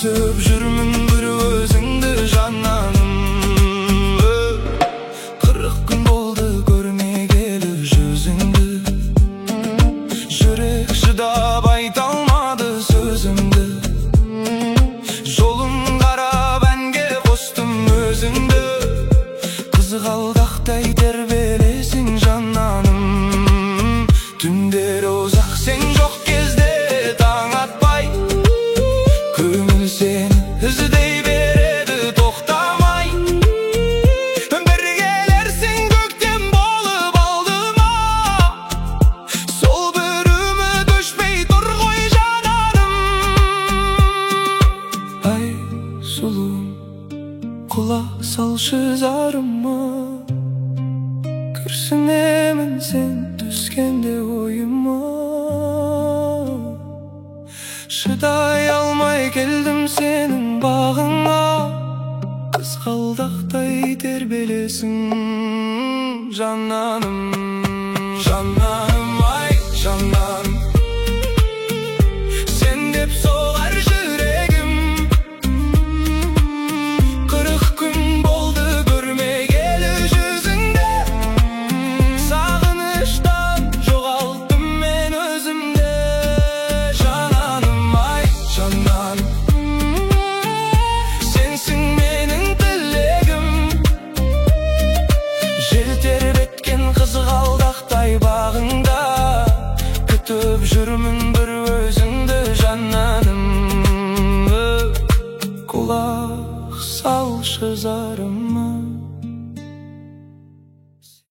Күтіп жүрмін бір өзіңді жананым. 40 күн болды көрмегелі жүзіңді. Жүрек шыдап айта алмады сөзімді. Жолын қарап әнге қостым өзіңді. Қызғалдақтай тербелесің жананым. Түндер ұзақ сен жоқ кезде таң атпай, көңіл сені іздей береді тоқтамай. Бір келерсің көктем болып алдыма, сол бір үміт өшпей тұр ғой жананым. Ай сұлуым, құлақ салшы зарыма, күрсінемін сен түскенде ойыма. Шыдай алмай келдім сенің бағыңа, қызғалдақтай тербелесің жананым. Жананым, ай жананым, сен деп соғар жүрегім. 40 күн болды көрмегелі жүзіңді. Сағыныштан жоғалттым мен өзімді. Жананым, ай жананым, сенсің менің тілегім. Жел тербеткен қызғалдақтай бағыңда, күтіп жүрмін бір өзіңді жананым. Құлақ салшы зарым.